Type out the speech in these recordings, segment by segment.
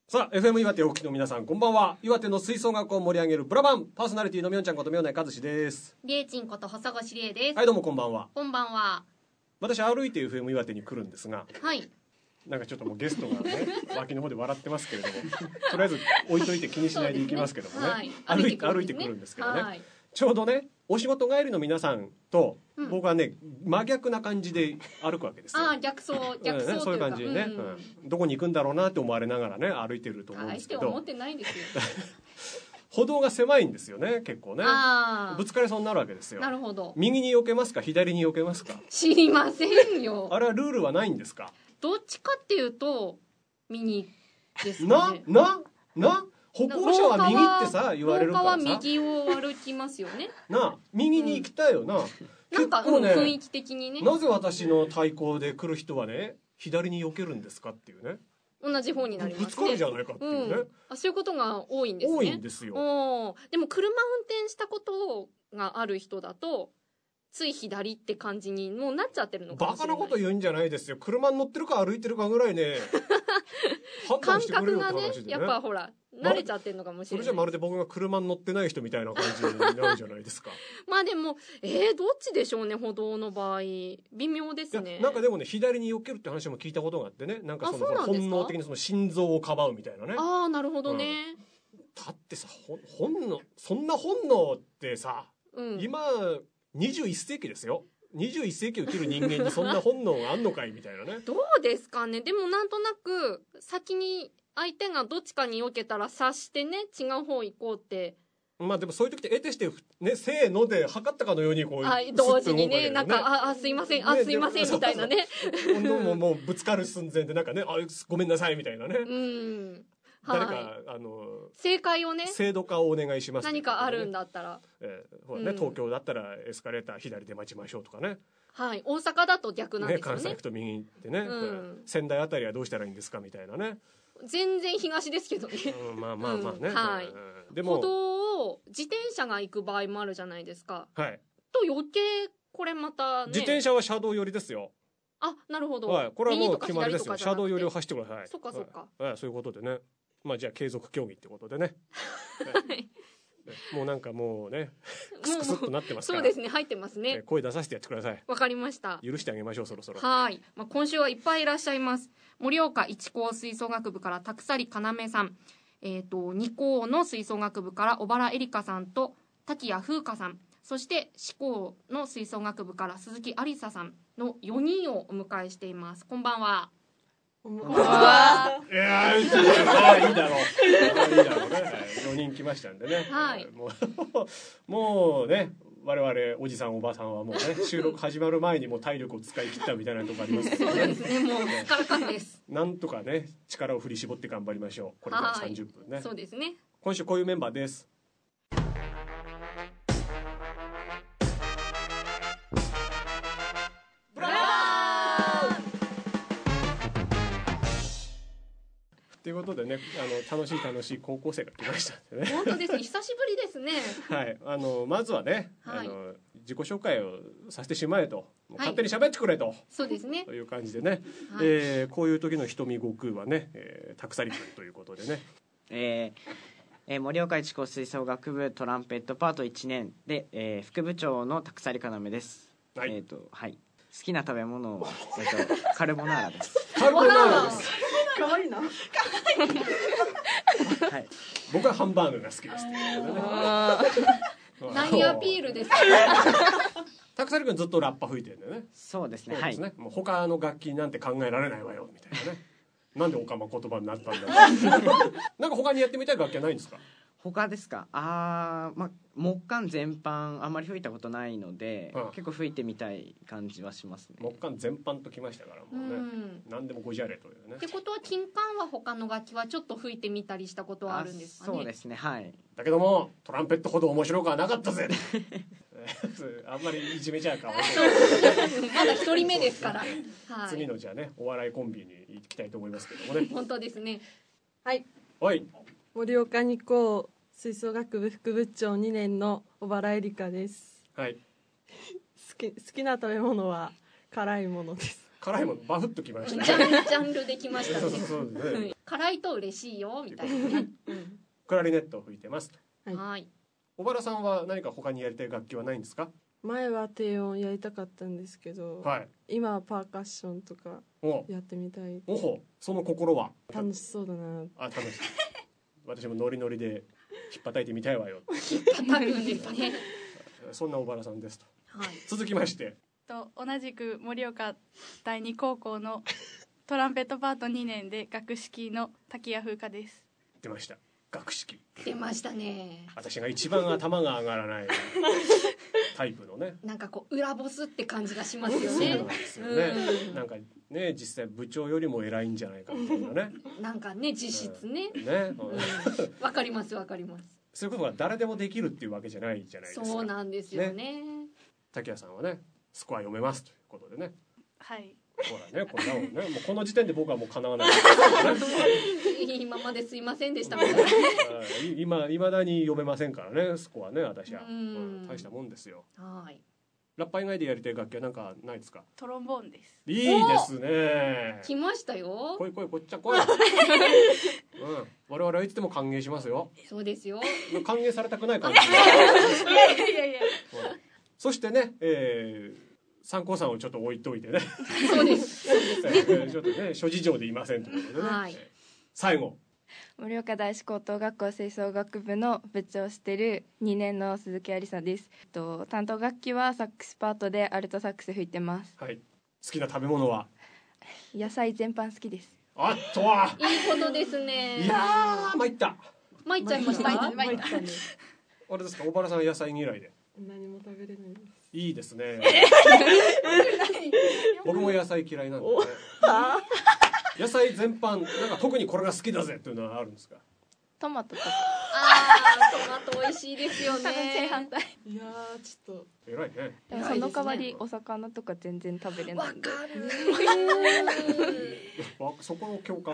さあ FM 岩手お聞きの皆さんこんばんは。岩手の吹奏楽を盛り上げるブラバンパーソナリティのみょんちゃんことみょんないかずしです。 りえちんこと細越りえです。 はいどうもこんばんは。 こんばんは。 私歩いて FM 岩手に来るんですが、 はい。 なんかちょっともうゲストがね脇の方で笑ってますけれどもとりあえず置いといて気にしないでいきますけどもね、はい、歩いてくるんですけどね、はい、ちょうどねお仕事帰りの皆さんと僕はね、真逆な感じで歩くわけですよ。 逆走というか、 そういう感じでね、どこに行くんだろうなって思われながらね歩いてると思うんですけど、 大して思ってないですよ歩道が狭いんですよね。結構ねぶつかりそうになるわけですよ。 なるほど。 右に避けますか左に避けますか。 知りませんよ。 あれはルールはないんですか。 どっちかっていうと右ですね。 な歩行者は右ってさ言われるからさ、 廊下は右を歩きますよね。 右に行きたいよな、 なんか、雰囲気的にね。 なぜ私の対向で来る人はね左に避けるんですかっていうね。 同じ方になりますね。 ぶつかるじゃないかっていうね、 そういうことが多いんですね。 多いんですよ。 でも車運転したことがある人だとつい左って感じにもうなっちゃってるのかもしれない。 バカなこと言うんじゃないですよ。車に乗ってるか歩いてるかぐらいね判断してくれよって話でね。 感覚がねやっぱほら慣れちゃってるのかもしれない。 それじゃまるで僕が車に乗ってない人みたいな感じになるじゃないですかまあでもどっちでしょうね。歩道の場合微妙ですね。 なんかでもね左に避けるって話も聞いたことがあってね、なんかその本能的にその心臓をかばうみたいなね。 なるほどね、 だってさそんな本能ってさ、今21世紀ですよ。21世紀を生きる人間にそんな本能があんのかいみたいなね。 どうですかね。でもなんとなく先に相手がどっちかに避けたら察してね違う方行こうって。 まあでもそういう時って得てしてねせーので測ったかのようにこう同時にねなんかすいませんすいませんみたいなねもうぶつかる寸前でなんかねごめんなさいみたいなね。誰か正解をね制度化をお願いします、 何かあるんだったら、 東京だったらエスカレーター左で待ちましょうとかね。 はい、大阪だと逆なんですよね。 関西行くと右に行ってね、仙台あたりはどうしたらいいんですかみたいなね。 全然東ですけどねまあね、 でも歩道を自転車が行く場合もあるじゃないですか。 はい。 と余計これまたね。 自転車は車道寄りですよ。 なるほど、 これはもう決まりですよ。車道寄りを走ってください。 そっかそっか、 そういうことでね。まあじゃあ継続競技ってことでねもうなんかもうねクスクスっとなってますから。 そうですね、入ってますね。 声出させてやってください。 わかりました。 許してあげましょうそろそろ。 はい、今週はいっぱいいらっしゃいます。盛岡一高吹奏楽部からたくさりかなめさん、二高の吹奏楽部から小原恵梨香さんと滝谷風花さん、そして四高の吹奏楽部から鈴木ありささんの4人をお迎えしています。こんばんは。 いやいいだろうね。4人来ましたんでね、もうね我々おじさんおばさんはもうね収録始まる前にもう体力を使い切ったみたいなとこありますけどね。 そうですね、もう疲れたんです。 なんとかね力を振り絞って頑張りましょう。これから30分ね。 そうですね。 今週こういうメンバーです。ということでね楽しい高校生が来ましたんでね。 本当ですね、久しぶりですね。 はいまずはね、自己紹介をさせてしまえと、勝手に喋ってくれと、 そうですね、 という感じでね、こういう時の瞳悟空はね、たくさりくんということでね、 盛岡一高吹奏楽部トランペットパート1年で、副部長のたくさりかなめです。好きな食べ物は、カルボナーラです。 カルボナーラです。 可愛いな。 僕はハンバーグが好きです。 何アピールですか。 たくさりくんずっとラッパ吹いてるんだよね。 そうですね。 もう他の楽器なんて考えられないわよみたいなね。なんでオカマ言葉になったんだろう。なんか他にやってみたい楽器はないんですか。 他ですか。木管全般あまり吹いたことないので、結構吹いてみたい感じはしますね。 木管全般ときましたからもうね、何でもごじゃれというね。 ってことは金管は他の楽器はちょっと吹いてみたりしたことはあるんですかね。 そうですね、はい。 だけどもトランペットほど面白くはなかったぜ。あんまりいじめちゃうかも。 まだ一人目ですから。 次のじゃあねお笑いコンビに行きたいと思いますけどもね。 本当ですね。 はい。盛岡二高吹奏楽部副部長2年の小原恵梨香です。 はい。 好きな食べ物は辛いものです。 辛いものバフッときましたね。 ジャンルできましたね。 そうですね。 辛いと嬉しいよみたいなね。 クラリネットを吹いてますと。 はい。 小原さんは何か他にやりたい楽器はないんですか？ 前は低音やりたかったんですけど、 はい、 今はパーカッションとかやってみたい。 おほ、その心は楽しそうだな。 あ、楽しい。私もノリノリで引っ叩いてみたいわよ。 引っ叩くんですね。 そんな小原さんですと。 はい、 続きまして同じく盛岡第二高校のトランペットパート2年で学識の滝谷風花です。 出ました。学識出ましたね。 私が一番頭が上がらないタイプのね。 なんかこう裏ボスって感じがしますよね。 そうなんですよね。なんかね、実際部長よりも偉いんじゃないかみたいなね。 なんかね、実質ね。 ね。 わかりますわかります。 そういうことが誰でもできるっていうわけじゃないじゃないですか。 そうなんですよね。 滝谷さんはね、スコア読めますということでね。 はい。 ほらね、こんなもんね、もうこの時点で僕はもう叶わない。 今まですいませんでした。 未だに読めませんからね、スコアね、私は。大したもんですよ。 はい。 ラッパ以外でやりたい楽器はなんかないですか？ トロンボーンです。 いいですね。 来ましたよ。 来いこっちゃ来い。我々はいつでも歓迎しますよ。 そうですよ。 歓迎されたくない感じ。 いや。 そしてね、参考さんをちょっと置いといてね。 そうです。 ちょっとね、諸事情でいませんということでね。はい、最後。 盛岡大志高等学校吹奏楽部の部長をしている2年の鈴木有沙です。担当楽器はサックスパートでアルトサックス吹いてます。 はい。好きな食べ物は？ 野菜全般好きです。 あっとは。 いいことですね。 いやー、参った。 参っちゃいました。 参ったね。 あれですか、小原さん野菜嫌いで？ 何も食べれないです。 いいですね。僕も野菜嫌いなんで、ね。野菜全般なんか特にこれが好きだぜっていうのはあるんですか？ トマトとか。 トマト美味しいですよね。 正反対。 いやーちょっと偉いね。 でもその代わりお魚とか全然食べれないんで。 わかる。 そこの共感。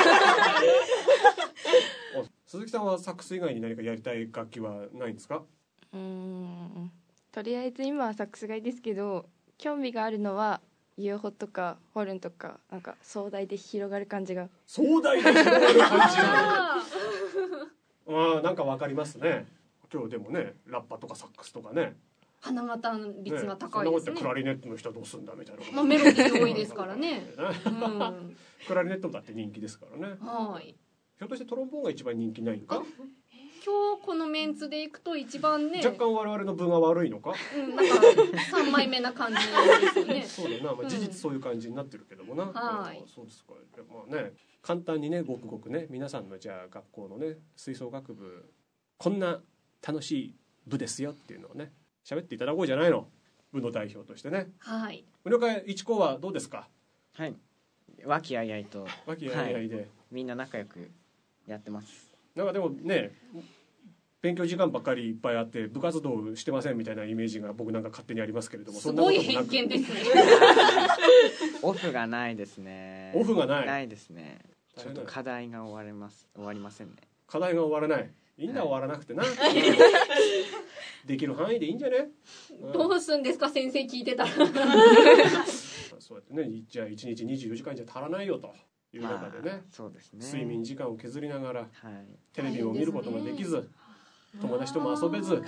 鈴木さんはサックス以外に何かやりたい楽器はないんですか？ とりあえず今はサックスがいいですけど、興味があるのはユーホとかホルンとか、なんか壮大で広がる感じが。 壮大で広がる感じが。なんかわかりますね。今日でもね、ラッパとかサックスとかね。 花形率が高いですね。 クラリネットの人はどうすんだみたいな。 メロディー多いですからね。 クラリネットだって人気ですからね。はい。ひょっとしてトロンボーンが一番人気ないのか？ 今日このメンツでいくと一番ね、 若干我々の分が悪いのか？ なんか3枚目な感じですよね。 そうだな、事実そういう感じになってるけどもな。はい。そうですか。まあね、簡単にね、ごくごくね、皆さんのじゃあ学校のね、吹奏楽部こんな楽しい部ですよっていうのをね、喋っていただこうじゃないの。部の代表としてね。はい。了解。一高はどうですか？ はい。和気あいあいと。 和気あいあいで、 みんな仲良くやってます。 なんかでもね、勉強時間ばっかりいっぱいあって部活動してませんみたいなイメージが僕なんか勝手にありますけれども、 すごい偏見ですね。 オフがないですね。 オフがない。 ないですね。ちょっと課題が終わりませんね。 課題が終わらない。いいんだ、終わらなくてな。できる範囲でいいんじゃね？ どうすんですか先生聞いてたら。 そうやってね、じゃあ1日24時間じゃ足らないよという中でね、 そうですね、 睡眠時間を削りながら、テレビを見ることもできず、友達とも遊べず。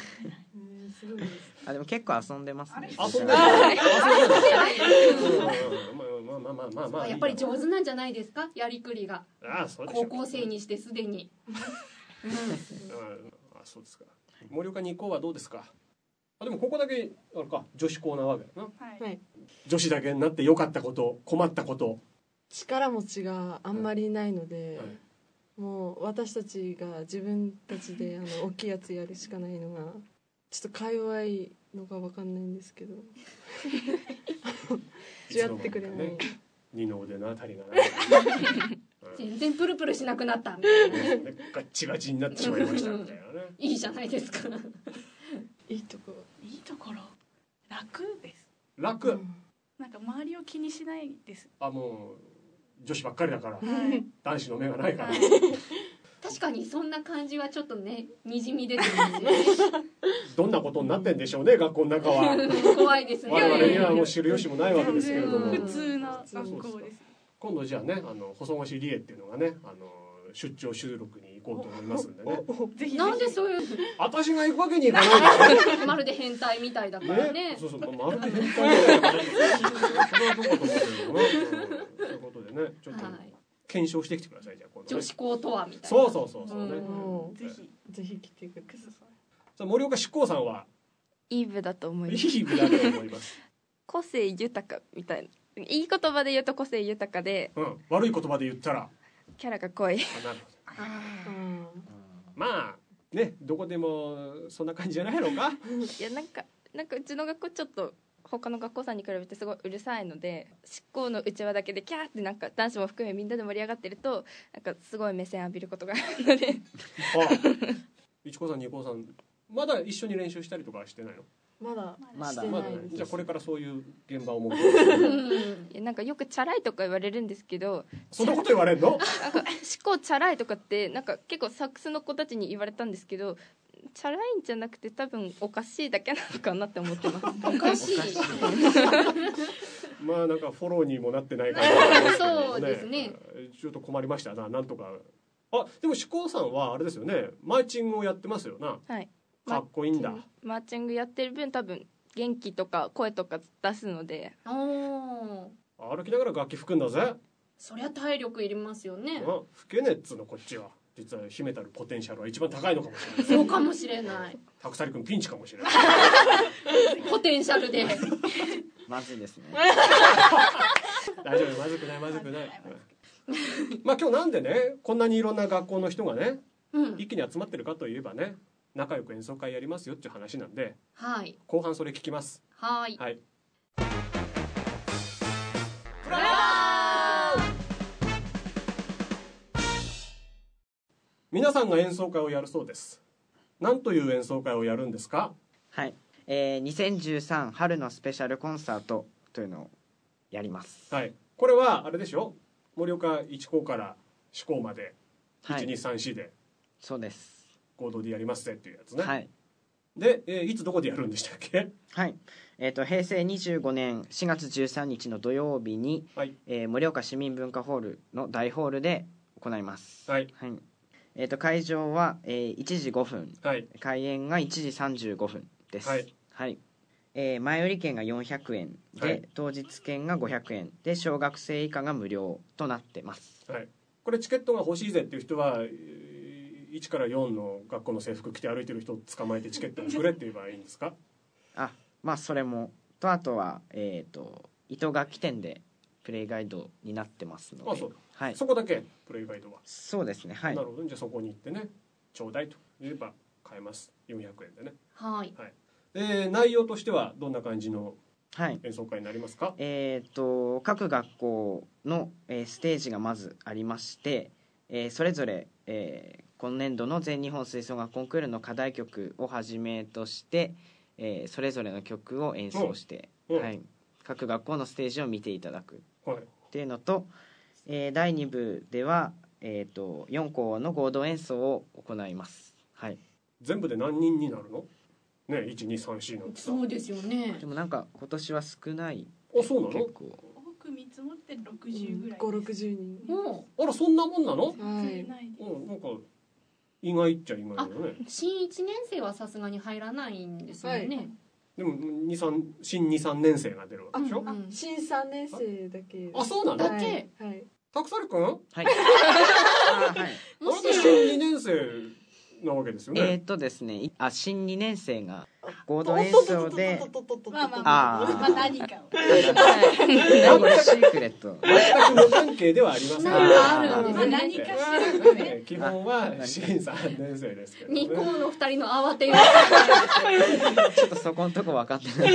でも結構遊んでますね。 遊んでる。 まあやっぱり上手なんじゃないですか、やりくりが。 そうでしょう。 高校生にしてすでに。 そうですか。盛岡2校はどうですか？でもここだけあれか、女子校なわけだな。はい。女子だけになって良かったこと、困ったこと。 力持ちがあんまりいないので、もう私たちが自分たちで大きいやつやるしかないのが、ちょっとか弱いのか分かんないんですけど。やってくれない。 二の腕のあたりがない。 全然プルプルしなくなったみたいなね。ガッチガチになってしまいましたみたいなね。 いいじゃないですか。 いいところ楽です。 楽。 なんか周りを気にしないです。 もう女子ばっかりだから、男子の目がないから。 確かにそんな感じはちょっとねにじみ出てますよね。 どんなことになってんでしょうね、学校の中は。 怖いですね。 我々にはもう知る由もないわけですけれども。 普通な学校です。 今度じゃあね、細越理恵っていうのがね、出張収録に行こうと思いますんでね。 ぜひなんでそういう。 私が行くわけにいかないです。まるで変態みたいだからね。 そうそう、まるで変態みたいな。それはどうかと思うけどね。そういうことでね、ちょっと検証してきてください、じゃあ今度。 女子校とはみたいな。 そうね。 ぜひ来てください。 さあ、森岡志功さんは。 いい部だと思います。 いい部だと思います。 個性豊かみたいな。いい言葉で言うと個性豊かで、 悪い言葉で言ったらキャラが濃い。 なるほど。まあね、どこでもそんな感じじゃないのか。 いやなんかうちの学校ちょっと他の学校さんに比べてすごいうるさいので、執行のうちわだけでキャーってなんか男子も含めみんなで盛り上がってるとなんかすごい目線浴びることがあるので。 一高さん二高さんまだ一緒に練習したりとかしてないの？ まだじゃあこれからそういう現場を設ける。 なんかよくチャラいとか言われるんですけど、 そんなこと言われるの？ なんか執行チャラいとかってなんか結構サックスの子たちに言われたんですけど、チャラいんじゃなくて多分おかしいだけなのかなって思ってます。 おかしい。 まあなんかフォローにもなってない感じですけどね。 そうですね。 ちょっと困りましたな。なんとか。あ、でも志功さんはあれですよね。マーチングをやってますよな。 はい。 かっこいいんだ。 マーチングやってる分多分元気とか声とか出すので。 歩きながら楽器吹くんだぜ。 そりゃ体力いりますよね。 吹けねえっつうのこっちは。実は秘めたるポテンシャルは一番高いのかもしれない。 そうかもしれない。 たくさりくんピンチかもしれない。 ポテンシャルで。 まずいですね。 大丈夫、まずくない。まあ今日なんでね、こんなにいろんな学校の人がね、一気に集まってるかといえばね、仲良く演奏会やりますよっていう話なんで、 はい、 後半それ聞きます。 はい。 皆さんが演奏会をやるそうです。何という演奏会をやるんですか？ はい、2013春のスペシャルコンサートというのをやります。 はい、これはあれでしょ、盛岡一高から四高まで1234で、 そうです、 合同でやりますぜっていうやつね。 はい。 で、いつどこでやるんでしたっけ？ はい、平成25年4月13日の土曜日に、盛岡市民文化ホールの大ホールで行います。 はい、 会場は、1時5分、開演が1時35分です。はい、前売り券が400円で、当日券が500円で、小学生以下が無料となってます。 はい、これチケットが欲しいぜっていう人は1から4の学校の制服着て歩いてる人を捕まえてチケットをくれって言えばいいんですか？ まあそれもと、あとは糸楽器店でプレイガイドになってますので、 そこだけプレイガイドは。 そうですね。はい。 なるほど。じゃあそこに行ってね、ちょうだいと言えば買えます。400円でね。 はい。 内容としてはどんな感じの演奏会になりますか？ 各学校の、ステージがまずありまして、それぞれ、今年度の全日本吹奏楽コンクールの課題曲をはじめとして、それぞれの曲を演奏して、各学校のステージを見ていただくっていうのと、第2部では、4校の合同演奏を行います。はい。 全部で何人になるの？ね、1234なんてさ。 そうですよね。 でもなんか今年は少ない。 そうなの？ 結構多く見積もって60ぐらい。 5、60人。 あら、そんなもんなの？ はい。 なんか意外っちゃ意外だよね。 新1年生はさすがに入らないんですよね。 でも新2、3年生が出るわけでしょ？ 新3年生だけ。 そうなの？ だけ。 はい。 たくさりくん？はい。 もし新2年生なわけですよね。 ですね。新2年生が合同演奏で、 何かを。 シークレット。 全く無関係ではありません。 何かしら。 基本は新3年生ですけど。 2校の2人の慌てよう。ちょっとそこのとこ分かってない。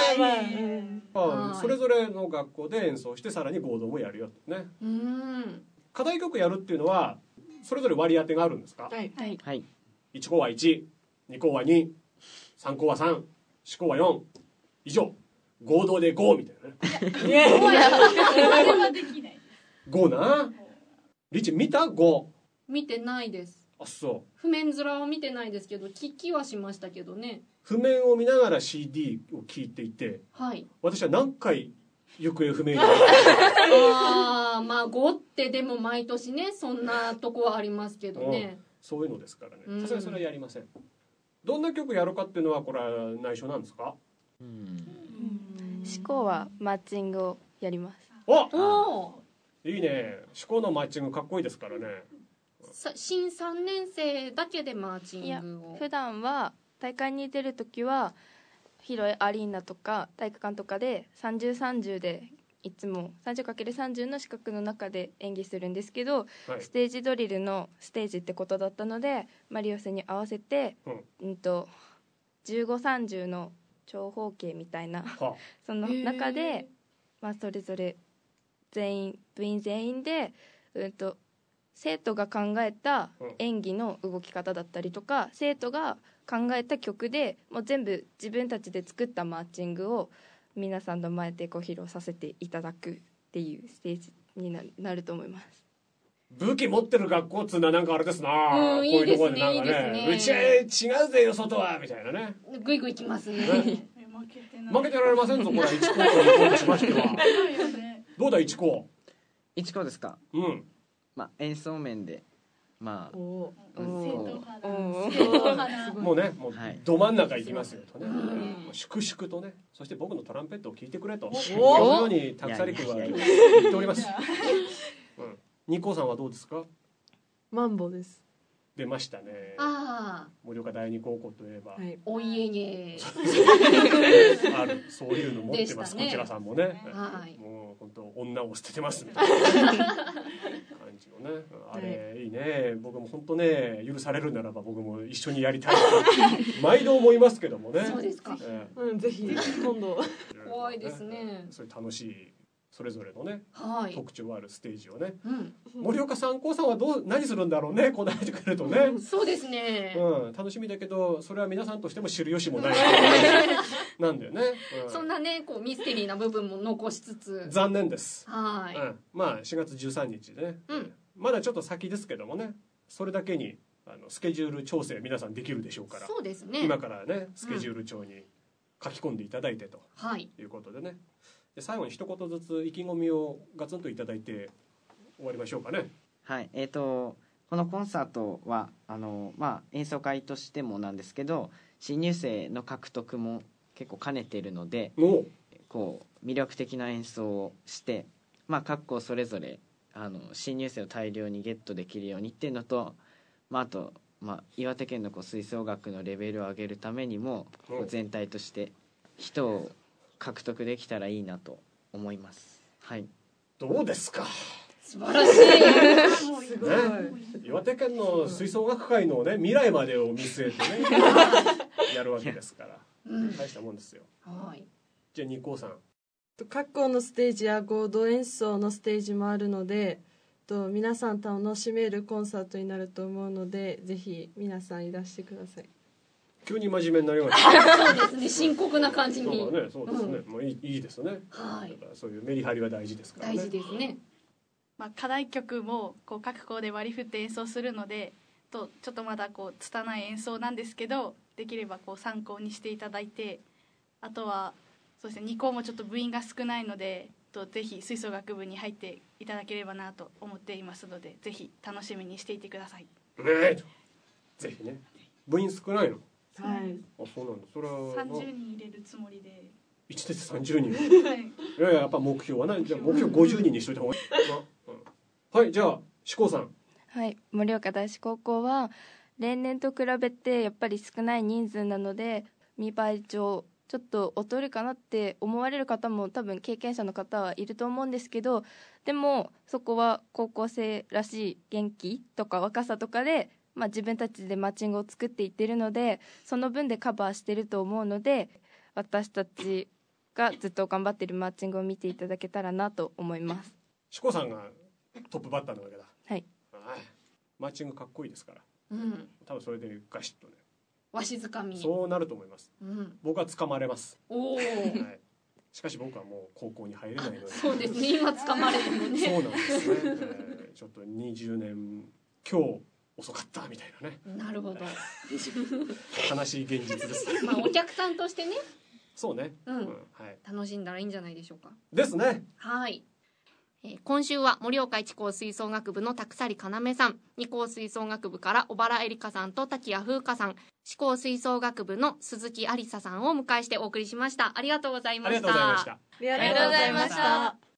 それぞれの学校で演奏してさらに合同もやるよね。課題曲やるっていうのはそれぞれ割り当てがあるんですか？ はい。 1校は1、2校は2、3校は3、4校は4以上、合同で5みたいなね。5な。リチ見た？5。 見てないです。 あ、そう。 譜面面を見てないですけど聞きはしましたけどね。 譜面を見ながら CD を聴いていて、 はい、 私は何回行方不明にああ、まあ5ってでも毎年ねそんなとこはありますけどね、 そういうのですからね。さすがにそれはやりません。どんな曲やるかっていうのはこれは内緒なんですか？ 志向はマッチングをやります。 おいいね。志向のマッチングかっこいいですからね。 新3年生だけでマーチングを。 普段は大会に出るときは広いアリーナとか体育館とかで3030でいつも 30×30 の四角の中で演技するんですけど、はい、ステージドリルのステージってことだったのでマリオスに合わせて、1530の長方形みたいなその中で、それぞれ部員全員で、生徒が考えた演技の動き方だったりとか、生徒が考えた曲でもう全部自分たちで作ったマーチングを皆さんの前でご披露させていただくっていうステージになると思います。 武器持ってる学校っつうのはなんかあれですな、こういうところでなんかね、うちは違うぜよ外はみたいなね、 グイグイきますね。 負けてられませんぞこれ1校と2校としましては。どうだ1校ですか。演奏面でもうね、もうど真ん中行きますよとね、粛々とね、そして僕のトランペットを聴いてくれというようにたくさりくんは言っております。ニコさんはどうですか？ マンボです。 出ましたね。盛岡第二高校といえば、 お家芸ある、そういうの持ってます、こちらさんもね、もう本当女を捨ててますみたいな感じのね、あれいいね。僕も本当ね、許されるならば僕も一緒にやりたいと毎度思いますけどもね。 そうですか。 ぜひ今度。 怖いですね。 そういう楽しいそれぞれのね、特徴あるステージをね、森岡三高さんは何するんだろうね、こないでくれるとね。 そうですね、 楽しみだけどそれは皆さんとしても知る由もないなんだよね、 そんなねこうミステリーな部分も残しつつ残念です。 はい、 4月13日でね、まだちょっと先ですけどもね、それだけにスケジュール調整皆さんできるでしょうから、 そうですね、 今からねスケジュール帳に書き込んでいただいてということでね、最後に一言ずつ意気込みをガツンといただいて終わりましょうかね。 はい、このコンサートは演奏会としてもなんですけど、新入生の獲得も結構兼ねているので、こう魅力的な演奏をして、各校それぞれ新入生を大量にゲットできるようにっていうのと、あと、岩手県の吹奏楽のレベルを上げるためにも全体として人を獲得できたらいいなと思います。はい。 どうですか。 素晴らしい。 すごい。 岩手県の吹奏楽界のね未来までを見据えてねやるわけですから、大したもんですよ。 はい。 じゃあニコさん。 各校のステージや合同演奏のステージもあるので、皆さん楽しめるコンサートになると思うので、ぜひ皆さんいらしてください。 急に真面目になりました。 そうですね、深刻な感じに。 そうですね。もういいですね。 はい。 そういうメリハリは大事ですからね。 大事ですね。 課題曲も各校で割り振って演奏するので、ちょっとまだ拙い演奏なんですけど、できれば参考にしていただいて、あとはそうですね、2校もちょっと部員が少ないので、ぜひ吹奏楽部に入っていただければなと思っていますので、ぜひ楽しみにしていてください。 ぜひね。部員少ないの？ はい。 そうなんだ。それは 30人入れるつもりで。 1年30人。はい。いややっぱ目標はね、じゃあ目標50人にしといた方がいい。はい、じゃあ志功さん。 はい、盛岡大志高校は例年と比べてやっぱり少ない人数なので、見栄え上ちょっと劣るかなって思われる方も多分経験者の方はいると思うんですけど、でもそこは高校生らしい元気とか若さとかで、自分たちでマッチングを作っていってるので、その分でカバーしてると思うので、私たちがずっと頑張ってるマッチングを見ていただけたらなと思います。 志功さんがトップバッターなわけだ。 はい。 マッチングかっこいいですから、多分それでガシッとね、 わしづかみ、 そうなると思います。僕は掴まれます。しかし僕はもう高校に入れないので。 そうですね、今掴まれるのね。 そうなんですね。ちょっと20年今日遅かったみたいなね。 なるほど。 悲しい現実です。 まあお客さんとしてね。 そうね。 うん、 はい。 楽しんだらいいんじゃないでしょうか。 ですね。 はい。今週は盛岡一高吹奏楽部の田鎖要さん、二高吹奏楽部から小原恵梨香さんと滝谷風花さん、四高吹奏楽部の鈴木ありささんをお迎えしてお送りしました。ありがとうございました。 ありがとうございました。 ありがとうございました。